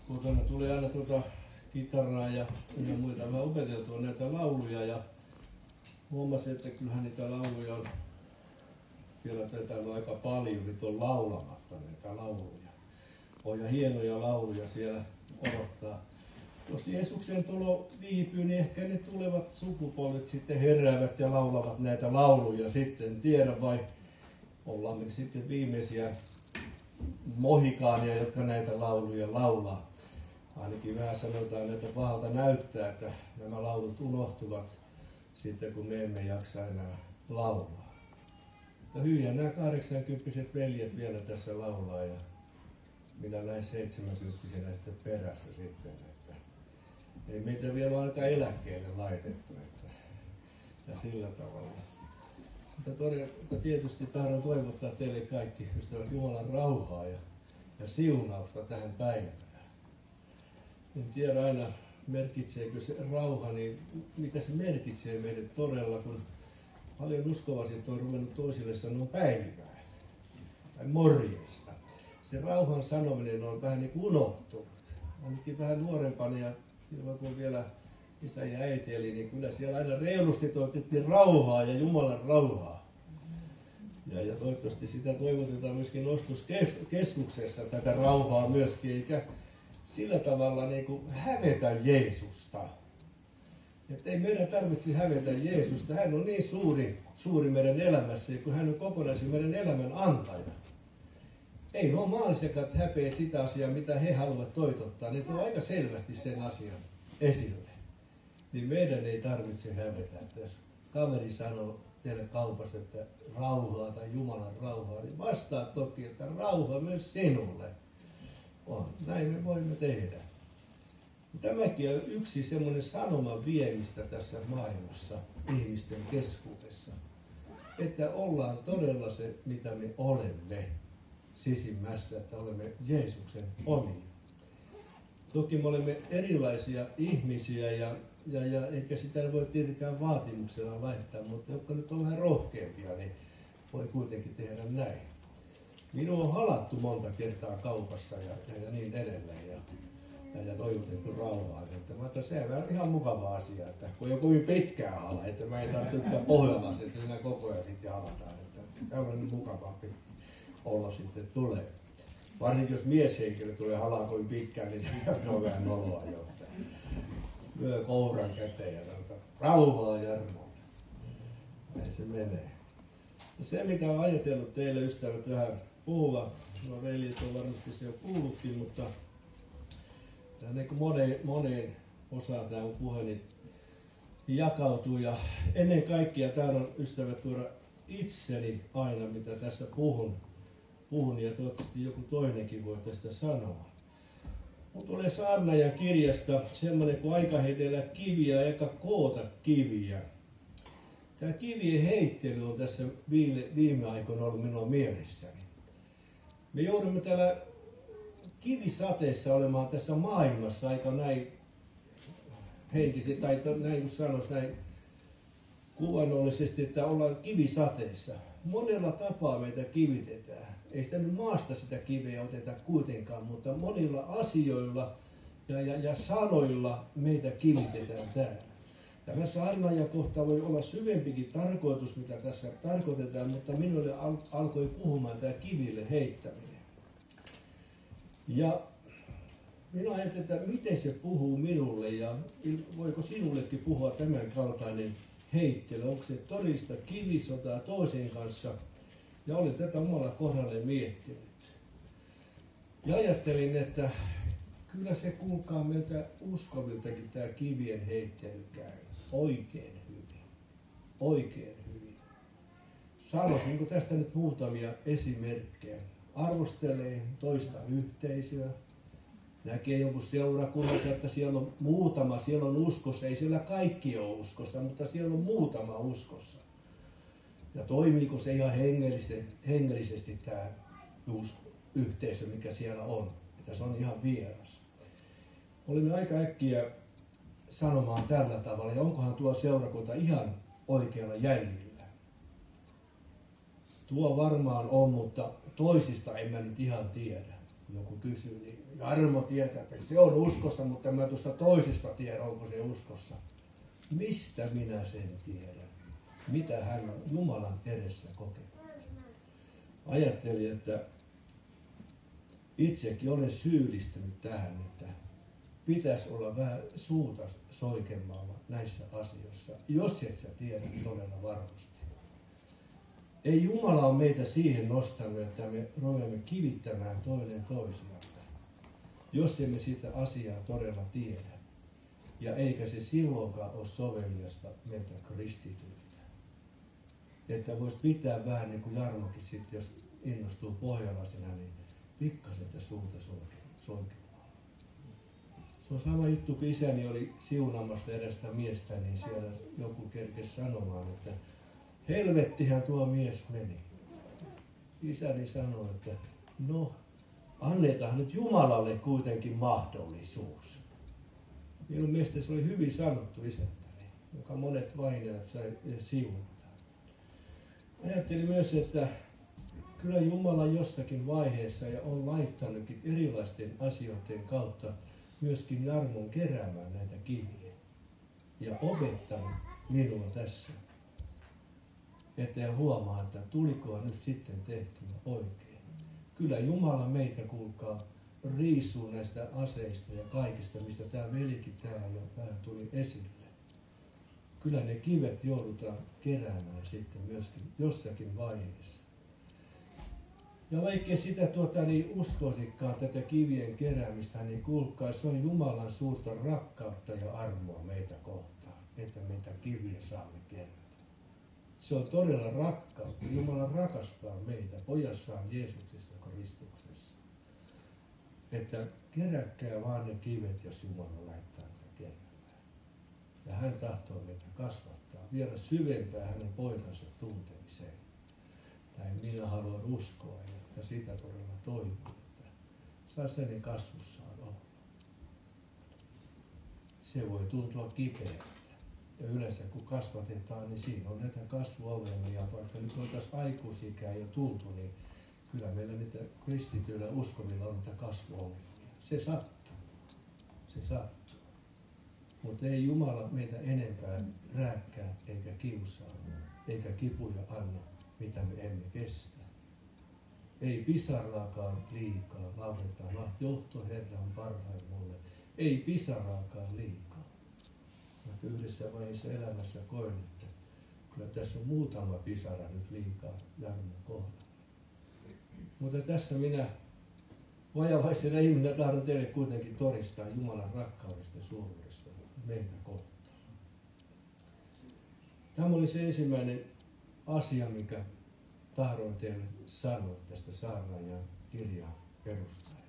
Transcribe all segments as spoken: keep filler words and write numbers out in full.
kotona tuli aina tuota kitaraa ja, ja muita. Mä opeteltua näitä lauluja ja huomasin, että kyllähän niitä lauluja on vielä tätä on aika paljon, nyt on laulamatta näitä lauluja. On ja hienoja lauluja siellä odottaa. Jos Jeesuksen tulo viipyy, niin ehkä ne tulevat sukupolvet sitten heräävät ja laulavat näitä lauluja sitten. Tiedä vai ollaan me sitten viimeisiä mohikaania, jotka näitä lauluja laulaa. Ainakin vähän sanotaan, että pahalta näyttää, että nämä laulut unohtuvat sitten, kun me emme jaksa enää laulaa. Mutta hyviä nämä kahdeksankymppiset veljet vielä tässä laulaa ja minä näin seitsemänkymppisenä sitten perässä sitten. Että ei meitä vielä aika eläkkeelle laitettu. Että, ja sillä tavalla. Mutta todella, tietysti tahdon toivottaa teille kaikki ystävät Jumalan rauhaa ja, ja siunausta tähän päivään. En tiedä aina merkitseekö se rauha, niin mitä se merkitsee meille todella, kun paljon uskovaiset on ruvennut toisille sanoa päivää tai morjesta. Se rauhan sanominen on vähän niin kuin unohtunut. Ainakin vähän nuorempana ja silloin kun vielä isä ja äiti eli, niin kyllä siellä aina reilusti toivottiin rauhaa ja Jumalan rauhaa. Ja, ja toivottavasti sitä toivotetaan myöskin ostoskeskuksessa tätä rauhaa myöskin, eikä sillä tavalla niin kuin hävetä Jeesusta. Että ei meidän tarvitse hävetä Jeesusta. Hän on niin suuri, suuri meidän elämässä, kun hän on kokonaisen meidän elämän antaja. Ei nuo maallisekat häpeä sitä asiaa, mitä he haluavat toitottaa. Ne tuo aika selvästi sen asian esille. Niin meidän ei tarvitse hävetä. Että jos kaveri sanoo teille kaupassa, että rauhaa tai Jumalan rauhaa, niin vastaa toki, että rauha myös sinulle on. Näin me voimme tehdä. Tämäkin on yksi semmoinen sanoman viemistä tässä maailmassa, ihmisten keskuudessa. Että ollaan todella se, mitä me olemme sisimmässä, että olemme Jeesuksen omia. Toki me olemme erilaisia ihmisiä ja, ja, ja eikä sitä voi tietenkään vaatimuksella laittaa, mutta jotka nyt on vähän rohkeampia, niin voi kuitenkin tehdä näin. Minua on halattu monta kertaa kaupassa ja, ja niin edelleen ja, ja, ja toivotettu rauhaa. Että mä ajattelin, se on ihan mukava asia, että kun on kovin pitkää hala, että mä en taas tykkää pohjalaisen, että siinä koko ajan sitten halataan. Että tämä on niin mukavampi olla sitten tulee. Varsinkin jos mieshenkilö tulee halaa kovin pitkään, niin se on vähän noloa jo. Lyö kouran käteen ja sanoo, rauhaa Jarmo. Näin se menee. Ja se mitä olen ajatellut teille ystävät vähän puhua, no veljet on varmasti se jo kuullutkin, mutta niin kuin moneen, moneen osaan tämä on puhe, niin jakautuu ja ennen kaikkea täällä on ystävät tuoda itseni aina mitä tässä puhun, puhun ja toivottavasti joku toinenkin voi tästä sanoa. Mutta tulee Saarnaajan kirjasta semmoinen kuin aika heitellä kiviä eikä koota kiviä. Tämä kivien heittely on tässä viime, viime aikoina ollut minun mielessäni. Me joudumme täällä kivisateessa olemaan tässä maailmassa aika näin henkisesti, tai näin kuin sanoisi näin kuvannollisesti, että ollaan kivisateessa. Monella tapaa meitä kivitetään. Ei sitä nyt maasta sitä kiveä oteta kuitenkaan, mutta monilla asioilla ja, ja, ja sanoilla meitä kivitetään täällä. Tämä saarnaajan kohta voi olla syvempikin tarkoitus, mitä tässä tarkoitetaan, mutta minulle al- alkoi puhumaan tämä kiville heittäminen. Ja minä ajattelin, että miten se puhuu minulle ja voiko sinullekin puhua tämän kaltainen heittely. Onko se todellista kivisotaa toisen kanssa? Ja olin tätä omalla kohdalle miettinyt. Ja ajattelin, että kyllä se kuulkaa meiltä uskoviltakin tämä kivien heittely käy. Oikein hyvin. Oikein hyvin. Sanoisinko tästä nyt muutamia esimerkkejä. Arvostelee toista yhteisöä. Näkee jonkun seurakunnassa, että siellä on muutama, siellä on uskossa. Ei siellä kaikki ole uskossa, mutta siellä on muutama uskossa. Ja toimiiko se ihan hengellisesti, hengellisesti tämä yhteisö, mikä siellä on. Että se on ihan vieras. Olimme aika äkkiä sanomaan tällä tavalla, ja onkohan tuo seurakunta ihan oikealla jäljellä. Tuo varmaan on, mutta toisista en mä nyt ihan tiedä. joku kysyy, niin Jarmo tietää, että se on uskossa, mutta en mä tuosta toisesta tiedä, onko se uskossa. Mistä minä sen tiedän? Mitä hän on Jumalan edessä kokenut? Ajattelin, että itsekin olen syyllistynyt tähän, että pitäisi olla vähän suuta soikemmalla näissä asioissa, jos et sä tiedä todella varmasti. Ei Jumala ole meitä siihen nostanut, että me ruveamme kivittämään toinen toisiamme, jos emme sitä asiaa todella tiedä. Ja eikä se silloinkaan ole soveliasta meiltä kristityiltä. Että voisi pitää vähän niin kuin Jarmokin sitten, jos innostuu pohjalaisena, niin pikkasen suuta soikemalla. Se on sama juttu, kun isäni oli siunaamassa edestä miestä, niin siellä joku kerkesi sanomaan, että helvettihän tuo mies meni. Isäni sanoi, että no, annetaan nyt Jumalalle kuitenkin mahdollisuus. Minun mielestä se oli hyvin sanottu isäntäni, joka monet vainajat sai siunata. Ajattelin myös, että kyllä Jumala jossakin vaiheessa ja on laittanutkin erilaisten asioiden kautta myöskin Jarmon keräämään näitä kiviä ja opettanut minua tässä. Että huomaa, että tulikohan nyt sitten tehtyä oikein. Kyllä Jumala meitä, kuulkaa, riisuu näistä aseista ja kaikista, mistä tämä velikin täällä jo vähän tuli esille. Kyllä ne kivet joudutaan keräämään sitten myöskin jossakin vaiheessa. Ja vaikka sitä tuota, niin uskoisikaan tätä kivien keräämistä, niin kuulkaa, se on Jumalan suurta rakkautta ja armoa meitä kohtaan, että meitä kiviä saamme kerätä. Se on todella rakkautta. Jumala rakastaa meitä pojassaan Jeesuksessa Kristuksessa. Että kerätkää vaan ne kivet, jos Jumala laittaa niitä keräämään. Ja hän tahtoo meitä kasvattaa, viedä syvempää hänen poikansa tuntemiseen. Näin minä haluan uskoa ja sitä todella toivon, että saa sen kasvussaan olla. Se voi tuntua kipeältä. Ja yleensä kun kasvatetaan, niin siinä on näitä kasvuongelmia. Vaikka nyt oltaisiin aikuisikään jo tultu, niin kyllä meillä niitä kristityillä uskovilla on niitä kasvuongelmia. Se sattuu. Se sattuu. Mutta ei Jumala meitä enempää rääkkää eikä kiusaa, eikä kipuja anna, mitä me emme kestä. Ei pisaraakaan liikaa, lauletaan, ah, johto Herra on parhain mulle. Ei pisaraakaan liikaa. Mä yhdessä vaiheessa elämässä koin, että kyllä tässä on muutama pisara nyt liikaa Jarmon kohdalla. Mutta tässä minä vajavaisena ihmisenä tahdon teille kuitenkin todistaa Jumalan rakkaudesta ja suuruudesta meitä kohtaan. Tämä oli se ensimmäinen asia, mikä tahdon teille sanoa tästä saarnaajan kirjan perustaen.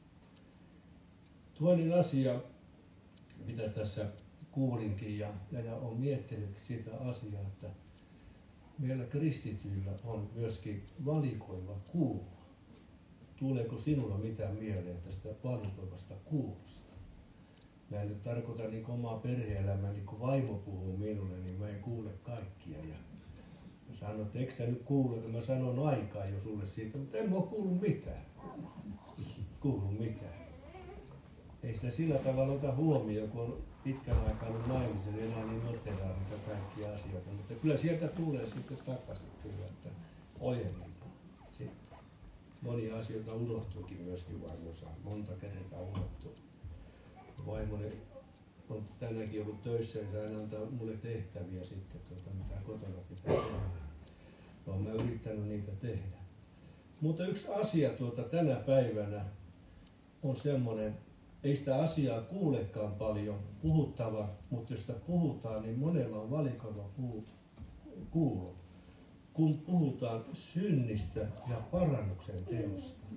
Toinen asia, mitä tässä kuulinkin ja, ja, ja olen miettinyt sitä asiaa, että meillä kristityillä on myöskin valikoiva kuulo. Tuleeko sinulla mitään mieleen tästä valikoivasta kuulosta? Mä en nyt tarkoita niin omaa perhe-elämää, niin kun vaimo puhuu minulle, niin mä en kuule kaikkia. Ja mä sanon, että eikö sä nyt kuule, että mä sanon aikaa jo sulle siitä, mutta en mä ole kuullut mitään. Kuullut mitään. Ei sitä sillä tavalla ota huomioon, kun on pitkän aikaa ollut naimisen, niin enää niin noteraa niitä kaikkia asioita. Mutta kyllä sieltä tulee sitten takaisin kyllä, että ojennetaan. Sitten monia asioita unohtuikin myöskin vaimossa. Monta kertaa unohtuu. Vaimoni on tänäänkin ollut töissä ja aina antaa mulle tehtäviä sitten, tuota, mitä kotona pitää tehdä. Olen mä yrittänyt niitä tehdä. Mutta yksi asia tuota, tänä päivänä on semmoinen, ei sitä asiaa kuulekaan paljon puhuttava, mutta jos sitä puhutaan, niin monella on valikoiva kuulo. Kun puhutaan synnistä ja parannuksen teosta.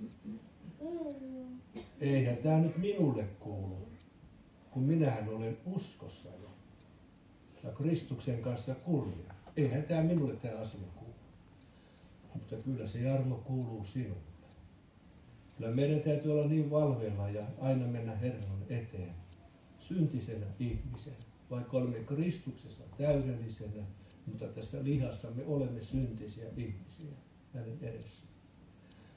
Eihän tämä nyt minulle kuulu, kun minähän olen uskossa jo. Ja Kristuksen kanssa kuljen. Eihän tämä minulle tämä asia kuulu. Mutta kyllä se Jarmo kuuluu sinulle. Kyllä meidän täytyy olla niin valveilla ja aina mennä Herran eteen. Syntisenä ihmisenä. Vaikka olemme Kristuksessa täydellisenä, mutta tässä lihassa me olemme syntisiä ihmisiä hänen edessä.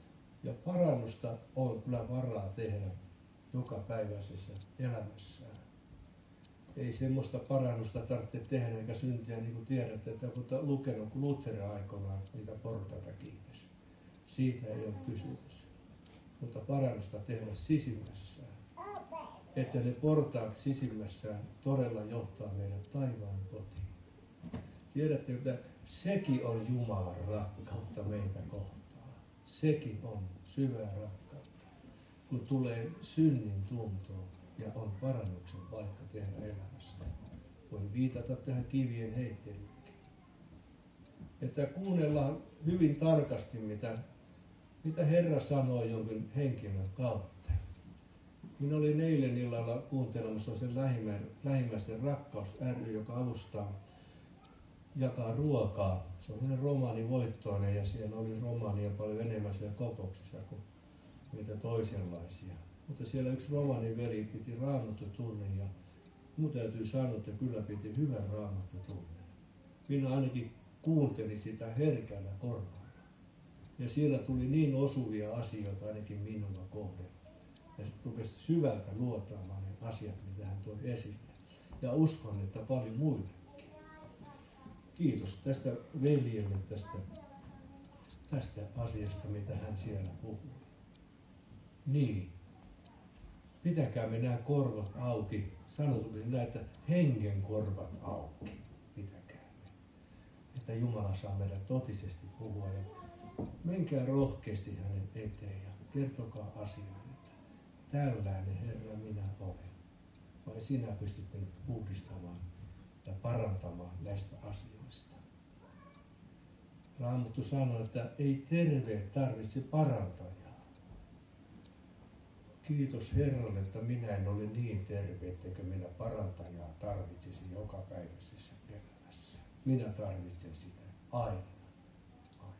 Ja parannusta on kyllä varaa tehdä jokapäiväisessä elämässään. Ei semmoista parannusta tarvitse tehdä eikä syntiä, niin kuin tiedätte, että kun olette lukenut, kun Luther aikoinaan niitä portaita kiipesi. Siitä ei ole kysymys. Mutta parannusta tehdä sisimmässään. Että ne portaat sisimmässään todella johtaa meidät taivaan kotiin. Tiedätte, että sekin on Jumalan rakkautta meitä kohtaan. Sekin on syvää rakkautta, kun tulee synnin tuntoon ja on parannuksen paikka tehdä elämästä. Voin viitata tähän kivien heittelyynkin. Että kuunnellaan hyvin tarkasti, mitä, mitä Herra sanoo jonkin henkilön kautta. Minä olin eilen illalla kuuntelemassa sen lähimmäisen rakkaus ry, joka avustaa, jakaa ruokaa. Se on sellainen romaanivoittoinen ja siellä oli romaania paljon enemmän siellä kokouksissa kuin niitä toisenlaisia. Mutta siellä yksi romaaniveli piti raamattotunnin ja minun täytyy sanoa, että kyllä piti hyvän raamattotunnin. Minä ainakin kuuntelin sitä herkällä korvalla. Ja siellä tuli niin osuvia asioita ainakin minua kohden. Ja sitten rupesi syvältä luotaamaan ne asiat, mitä hän toi esille. Ja uskon, että paljon muillekin. Kiitos tästä veljelle tästä, tästä asiasta, mitä hän siellä puhui. Niin. Pitäkäämme nämä korvat auki. Sanotuksi näin, että hengen korvat auki. Pitäkäämme. Että Jumala saa meidät totisesti puhua. Ja menkää rohkeasti hänen eteen ja kertokaa asiaa. Tällainen Herra minä olen. Vai sinä pystyt minut puhdistamaan ja parantamaan näistä asioista. Raamattu sanoo, että ei terveet tarvitse parantajaa. Kiitos Herralle, että minä en ole niin terve, etteikö minä parantajaa tarvitsisi jokapäiväisessä elämässä. Minä tarvitsen sitä aina. aina.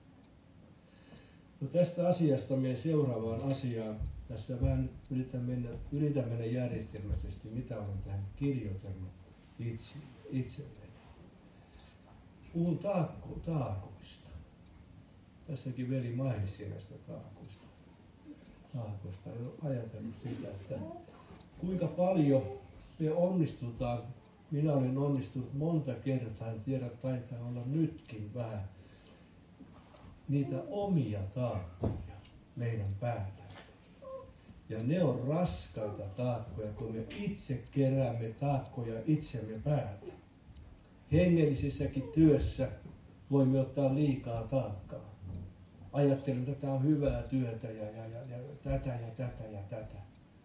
No tästä asiasta me seuraavaan asiaan. Tässä vähän yritän mennä, yritän mennä järjestelmäisesti, mitä olen tähän kirjoitellut itse, itselleni. Puhun taakku, taakuista. Tässäkin veli mainitsi näistä taakuista. Taakuista. En ole ajatellut sitä, että kuinka paljon me onnistutaan. Minä olen onnistunut monta kertaa, en tiedä, taitaa olla nytkin vähän niitä omia taakkuja meidän päällä. Ja ne on raskaita taakkoja, kun me itse keräämme taakkoja itsemme päälle. Hengellisessäkin työssä voimme ottaa liikaa taakkaa. Ajattelen, että tämä on hyvää työtä ja, ja, ja, ja tätä ja tätä ja tätä.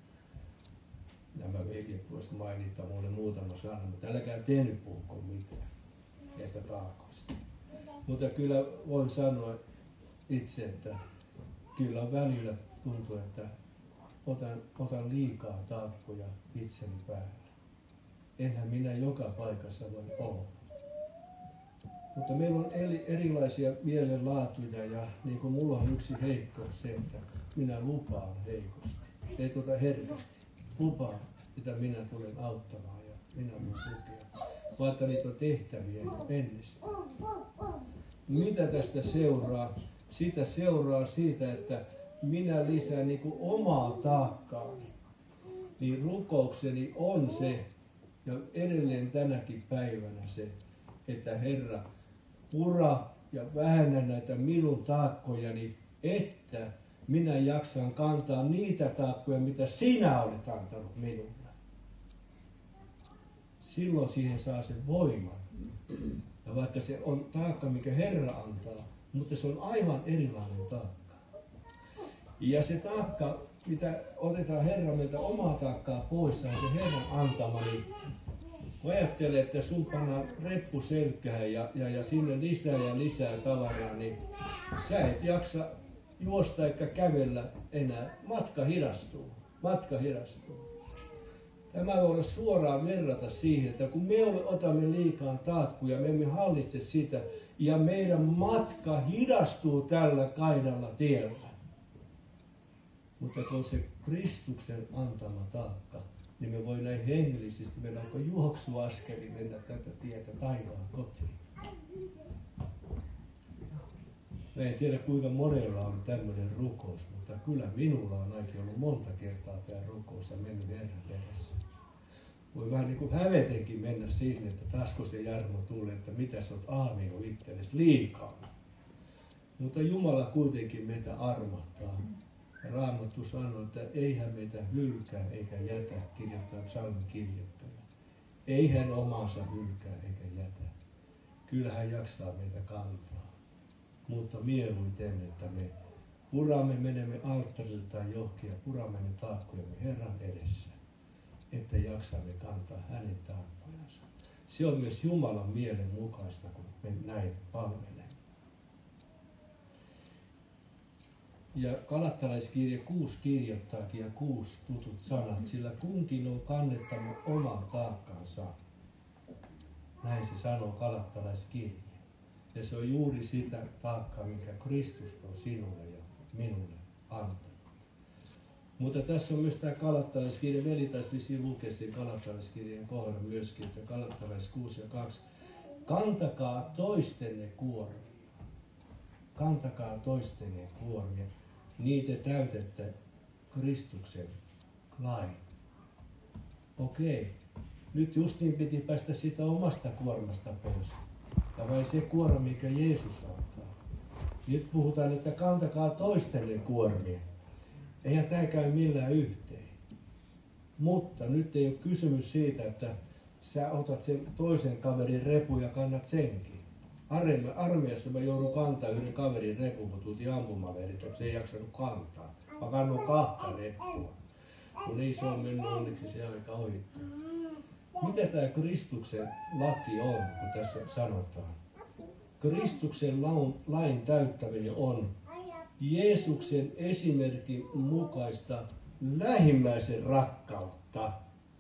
Nämä veljet voisivat mainita minulle muutama sana, mutta älkää te nyt puhuko mitään näistä taakoista. Mutta kyllä voin sanoa itse, että kyllä välillä tuntuu, että Otan, otan liikaa taakkoja itseni päälle. Enhän minä joka paikassa voi olla. Mutta meillä on eri, erilaisia mielenlaatuja ja niin kuin mulla on yksi heikkous se, että minä lupaan heikosti. Ei tuota herkästi. Lupaan, että minä tulen auttamaan ja minä voin tukea. Vaikka niitä on tehtäviä jo ennestään. Mitä tästä seuraa? Sitä seuraa siitä, että minä lisään niin kuin omaa taakkaani, niin rukoukseni on se, ja edelleen tänäkin päivänä se, että Herra, pura ja vähennä näitä minun taakkojani, että minä jaksan kantaa niitä taakkoja, mitä sinä olet antanut minulle. Silloin siihen saa sen voiman. Ja vaikka se on taakka, mikä Herra antaa, mutta se on aivan erilainen taakka. Ja se taakka, mitä otetaan Herra meiltä omaa taakkaa pois, on se Herran antama, niin kun ajattelee, että sun pannaan reppu selkään ja, ja, ja sinne lisää ja lisää tavaraa, niin sä et jaksa juosta eikä kävellä enää. Matka hidastuu. Matka hidastuu. Tämä voi olla suoraan verrata siihen, että kun me otamme liikaa taakkuja, me emme hallitse sitä, ja meidän matka hidastuu tällä kaidalla tiellä. Mutta kun se Kristuksen antama taakka, niin me voi näin hengellisesti mennä onko juoksuaskeli mennä tätä tietä taivaan kotiin. Mä en tiedä kuinka monella on tämmöinen rukous, mutta kyllä minulla on ainakin ollut monta kertaa tämä rukous ja mennyt Herran edessä. Voi vähän niin kuin hävetenkin mennä siihen, että taasko se Jarmo tulee, että mitä sä oot aaminut itsellesi liikaa. Mutta Jumala kuitenkin meitä armahtaa. Raamattu sanoo, että eihän meitä hylkää eikä jätä, kirjoittaa psalmin kirjoittaja. Ei hän omansa hylkää eikä jätä. Kyllä hän jaksaa meitä kantaa. Mutta mieluiten, että me puramme, menemme alttarille tai johonkin ja puramme ne taakkojamme Herran edessä, että jaksamme kantaa hänen taakkojansa. Se on myös Jumalan mielen mukaista, kun me näin palvelemme. Ja Galattalaiskirje kuusi kirjoittaakin ja kuusi tutut sanat, sillä kunkin on kannettava oman taakkansa. Näin se sanoo Galattalaiskirje. Ja se on juuri sitä taakkaa, minkä Kristus on sinulle ja minulle antanut. Mutta tässä on myös tämä Galattalaiskirje, veli taisi vissiin lukea sen Galattalaiskirjeen kohdan myöskin, että Galattalais kuusi ja kaksi. Kantakaa toistenne kuormia. Kantakaa toistenne kuormia. Niitä täytätte Kristuksen lain. Okei. Nyt justiin piti päästä siitä omasta kuormasta pois. Ja vain se kuorma, mikä Jeesus antaa. Nyt puhutaan, että kantakaa toistenne kuormia. Eihän tämä käy millään yhteen. Mutta nyt ei ole kysymys siitä, että sä otat sen toisen kaverin repun ja kannat senkin. Armeijassa mä joudun kantaa yhden kaverin repun, kun tultiin ampumaleiriltä, se ei jaksanut kantaa. Mä kannoin kahta reppua. Kun niin se on mennyt onneksi se aika ohittaa. Mitä tämä Kristuksen laki on, kun tässä sanotaan? Kristuksen lain, lain täyttäminen on Jeesuksen esimerkin mukaista lähimmäisen rakkautta.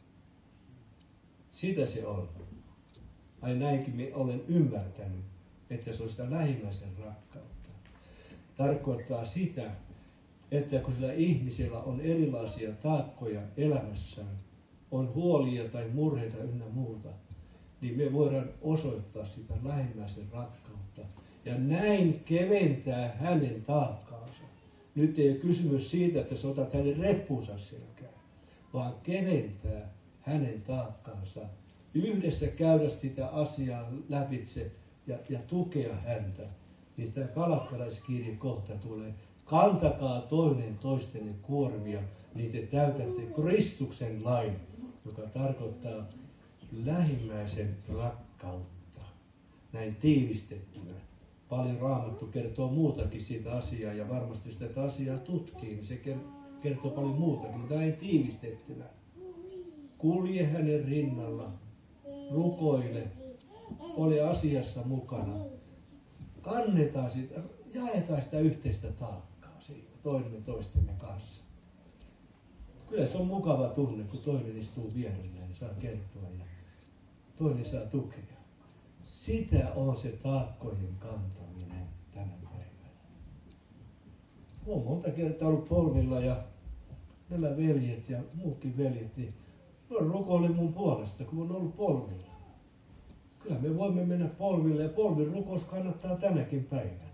Sitä se on. Ai näinkin minä olen ymmärtänyt, että se on sitä lähimmäisen rakkautta. Tarkoittaa sitä, että kun sillä ihmisellä on erilaisia taakkoja elämässään, on huolia tai murheita ynnä muuta, niin me voidaan osoittaa sitä lähimmäisen rakkautta. Ja näin keventää hänen taakkaansa. Nyt ei ole kysymys siitä, että sä otat hänen reppunsa selkään, vaan keventää hänen taakkaansa. Yhdessä käydä sitä asiaa lävitse ja, ja tukea häntä. Niin tämä Galattalaiskirje kohta tulee. Kantakaa toinen toistenne kuormia, niin te täytätte Kristuksen lain, joka tarkoittaa lähimmäisen rakkautta. Näin tiivistettynä. Paljon Raamattu kertoo muutakin siitä asiaa, ja varmasti jos tätä asiaa tutkii, niin se kertoo paljon muutakin, mutta näin tiivistettynä. Kulje hänen rinnalla, rukoile, ole asiassa mukana. Kannetaan sitä, jaetaan sitä yhteistä taakkaa siitä toinen toistemme kanssa. Kyllä se on mukava tunne, kun toinen istuu vierellä ja saa kertoa ja toinen saa tukea. Sitä on se taakkojen kantaminen tänä päivänä. Olen monta kertaa ollut polvilla ja nämä veljet ja muutkin veljet, niin ne on rukoillut mun puolesta, kun on ollut polvilla. Kyllä me voimme mennä polville ja polvin rukous kannattaa tänäkin päivänä.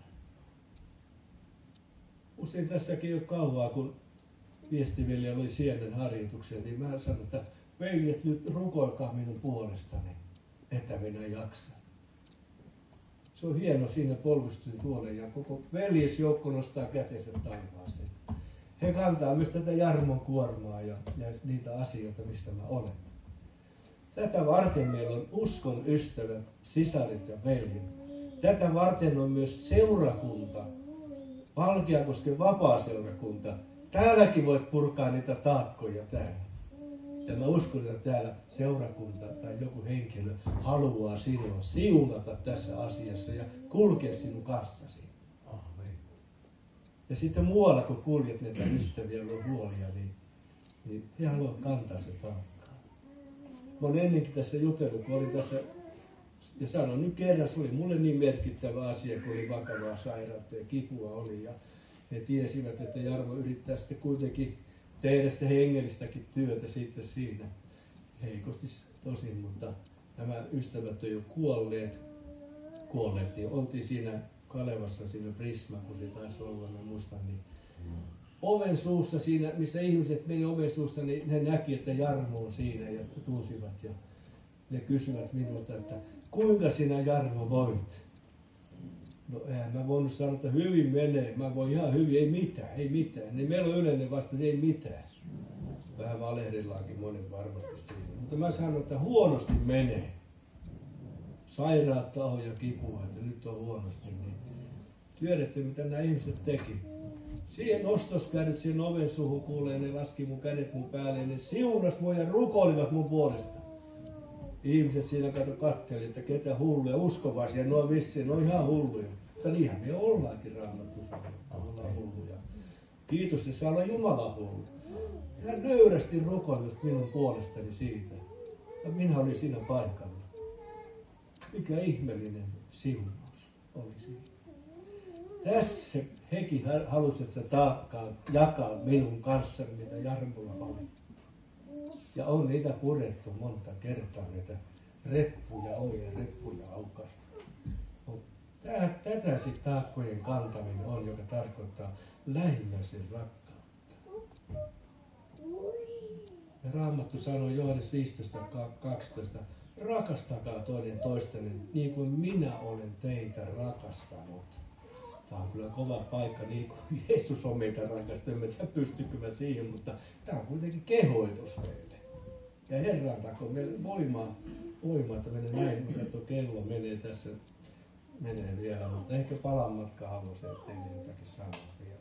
Usein tässäkin jo kauaa, kun viestiveli oli sienen harjoituksen, niin mä sanoin, että veljet nyt rukoilkaa minun puolestani, että minä jaksan. Se on hieno, siinä polvistuin tuolle ja koko veljesjoukko nostaa kätensä taivaaseen. He kantaa myös tätä Jarmon kuormaa ja, ja niitä asioita, mistä mä olen. Tätä varten meillä on uskon ystävät, sisarit ja veljet. Tätä varten on myös seurakunta, Valkeakosken vapaa-seurakunta. Täälläkin voit purkaa niitä taakkoja täällä. Ja mä uskon, että täällä seurakunta tai joku henkilö haluaa sinua siunata tässä asiassa ja kulkea sinun kanssasi. Amen. Ja sitten muualla, kun kuljet näitä ystäviä, on huolia, niin, niin he haluavat kantaa se taakkaa. Mä olen ennenkin tässä jutellut, kun olin tässä, ja sanon nyt kerran, se oli mulle niin merkittävä asia, kun oli vakavaa sairautta ja kipua oli. Ja he tiesivät, että Jarmo yrittää sitten kuitenkin tehdä sitä hengellistäkin työtä sitten siinä. Heikosti tosin, mutta nämä ystävät on jo kuolleet. Kuolleet, niin oltiin siinä Kalevassa siinä Prisma, kun se taisi olla, mä muistan, niin oven suussa siinä, missä ihmiset meni oven suussa, niin ne näki, että Jarmo on siinä ja tunsivat ja ne kysyvät minulta, että kuinka sinä Jarmo voit? No eihän mä voinut sanoa, että hyvin menee, mä voin ihan hyvin, ei mitään, ei mitään. Niin meillä on yleinen vasta, ei mitään. Vähän valehdillaankin monen varmasti siinä. Mutta mä sanon, että huonosti menee. Sairautta on ja kipua, että nyt on huonosti. Niin tiedätte, mitä nämä ihmiset teki. Siihen ostoskäydyt siihen oven suuhun kuulee, ne laski mun kädet mun päälle ja ne siunas mua ja rukoilivat mun puolesta. Ihmiset siinä kato katteli, että ketä hulluja, uskovaisia, ne on vissiin, ne on ihan hulluja. Mutta niinhän me ollaankin Raamatussa, ollaan hulluja. Kiitos, että saa olla Jumala hullu. Hän nöyrästi rukoilivat minun puolestani siitä. Ja minä olin siinä paikalla. Mikä ihmeellinen siunaus oli siinä. Tässä hekin halusi, että se taakkaa jakaa minun kanssani, mitä Jarmolla oli. Ja on niitä purettu monta kertaa, näitä reppuja on ja reppuja aukaista. Tätä sitten taakkojen kantaminen on, joka tarkoittaa lähimmäisen rakkautta. Ja Raamattu sanoo Johannes viisitoista kaksitoista, rakastakaa toinen toistenne niin kuin minä olen teitä rakastanut. Tämä on kyllä kova paikka, niin kuin Jeesus on meitä rakastanut, en tiedä pystykö mä siihen, mutta tämä on kuitenkin kehoitus meille. Ja Herran rakko meille voimaa, voimaa, että menee näin, mutta tuo kello menee tässä, menee vielä, mutta ehkä palan matka haluaisin, että teille jotakin sanoa vielä.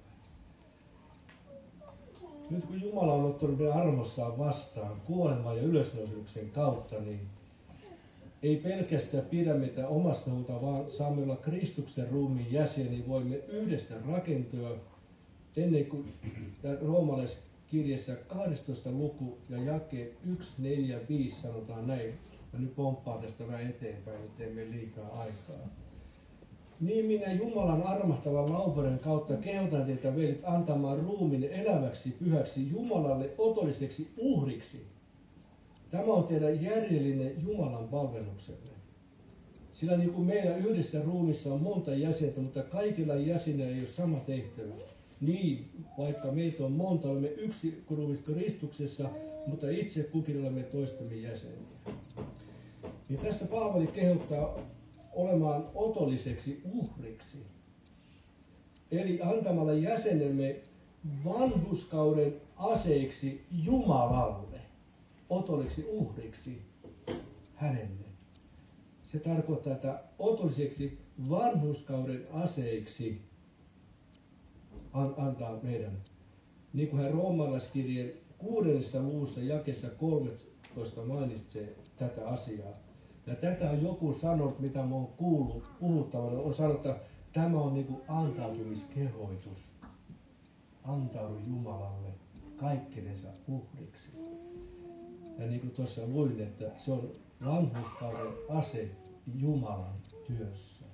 Nyt kun Jumala on ottanut meidän armossaan vastaan kuoleman ja ylösnousemuksen kautta, niin ei pelkästään pidä meitä omasta huolta, vaan saamme olla Kristuksen ruumiin jäseniä, voimme yhdessä rakentua ennen kuin roomalaiskirjassa kahdestoista luku ja jakeet yksi, neljä, viisi sanotaan näin. Ja nyt pomppaan tästä vähän eteenpäin, ettei mene liikaa aikaa. Niin minä Jumalan armahtavan laupeuden kautta kehotan teitä veljet antamaan ruumiin eläväksi, pyhäksi, Jumalalle otolliseksi uhriksi. Tämä on teidän järjellinen Jumalan palveluksenne. Sillä niin kuin meillä yhdessä ruumissa on monta jäsentä, mutta kaikilla jäsenillä ei ole sama tehtävä. Niin, vaikka meitä on monta, olemme yksi ruumissa Kristuksessa, mutta itse kukin olemme toistemme jäseniä. Niin tässä Paavali kehottaa olemaan otolliseksi uhriksi. Eli antamalla jäsenemme vanhurskauden aseiksi Jumalalle, otolliseksi uhriksi hänelle. Se tarkoittaa, että otolliseksi vanhurskauden aseiksi antaa meidän. Niin kuin hän roomalaiskirjeen kuudennessa luvussa jakeessa kolmetoista mainitsee tätä asiaa. Ja tätä on joku sanonut, mitä mä oon kuullut puhuttavan, on sanottu, että tämä on niin kuin antautumiskehoitus. Antaudu Jumalalle kaikkinensa uhriksi. Ja niin kuin tuossa luin, että se on vanhurskauden ase Jumalan työssä.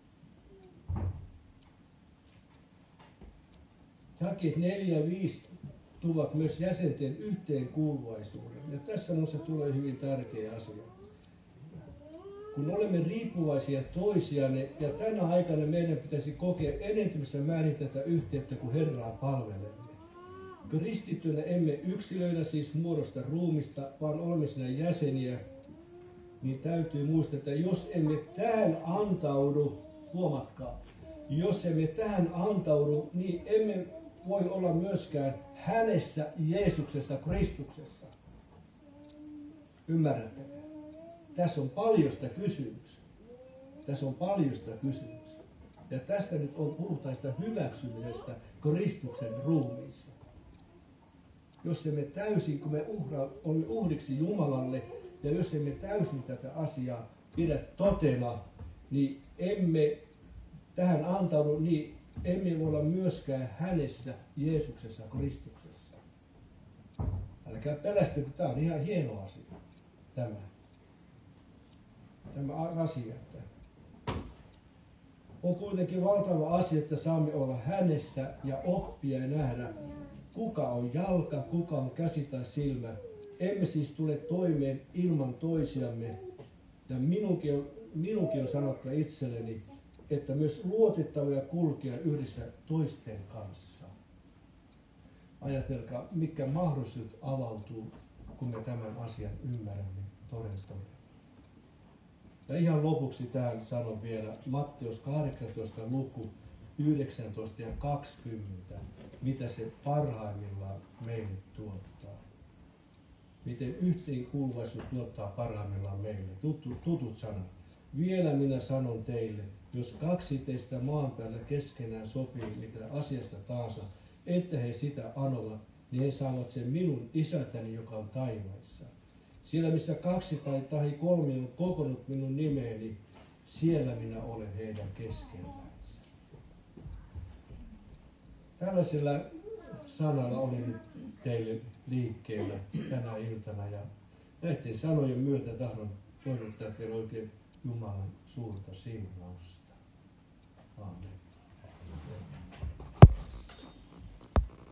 Jakeet neljä ja viisi tuovat myös jäsenten yhteenkuuluvaisuuden. Ja tässä minusta tulee hyvin tärkeä asia. Kun olemme riippuvaisia toisianne ja tänä aikana meidän pitäisi kokea enemmässä määrin tätä yhteyttä, kun Herraa palvelemme. Kristittyinä emme yksilöinä siis muodosta ruumista, vaan olemme siinä jäseniä, niin täytyy muistaa, että jos emme tähän antaudu, huomatkaa, jos emme tähän antaudu, niin emme voi olla myöskään hänessä, Jeesuksessa, Kristuksessa. Ymmärrättekö? Tässä on paljosta kysymys. Tässä on paljosta kysymys. Ja tässä nyt on, puhutaan sitä hyväksymisestä Kristuksen ruumiissa. Jos emme täysin, kun me uhra, olemme uhriksi Jumalalle, ja jos emme täysin tätä asiaa pidä totena, niin emme tähän antaudu, niin emme voi olla myöskään hänessä, Jeesuksessa, Kristuksessa. Älkää pelästykö, tämä on ihan hieno asia. Tämä, tämä asia. On kuitenkin valtava asia, että saamme olla hänessä ja oppia ja nähdä, kuka on jalka, kuka on käsi tai silmä. Emme siis tule toimeen ilman toisiamme. Ja minunkin on, minunkin on sanottava itselleni, että myös luotettavia kulkea yhdessä toisten kanssa. Ajatelkaa, mikä mahdollisuudet avautuu, kun me tämän asian ymmärrämme toden toden. Ja ihan lopuksi tähän sanon vielä Matteus kahdeksantoista luku yhdeksäntoista ja kaksikymmentä, mitä se parhaimmillaan meille tuottaa. Miten yhteenkuuluvaisuus tuottaa parhaimmillaan meille. Tutut, tutut sanat. Vielä minä sanon teille, jos kaksi teistä maan päällä keskenään sopii mitä asiasta tahansa, että he sitä anovat, niin he saavat sen minun isätäni, joka on taivaissa. Siellä missä kaksi tai tahi kolme on kokonut minun nimeeni, siellä minä olen heidän keskellänsä. Tällaisella sanalla olin nyt teille liikkeellä tänä iltana ja näiden sanojen myötä tahdon toivottaa teille oikein Jumalan suurta siunausta. Aamen.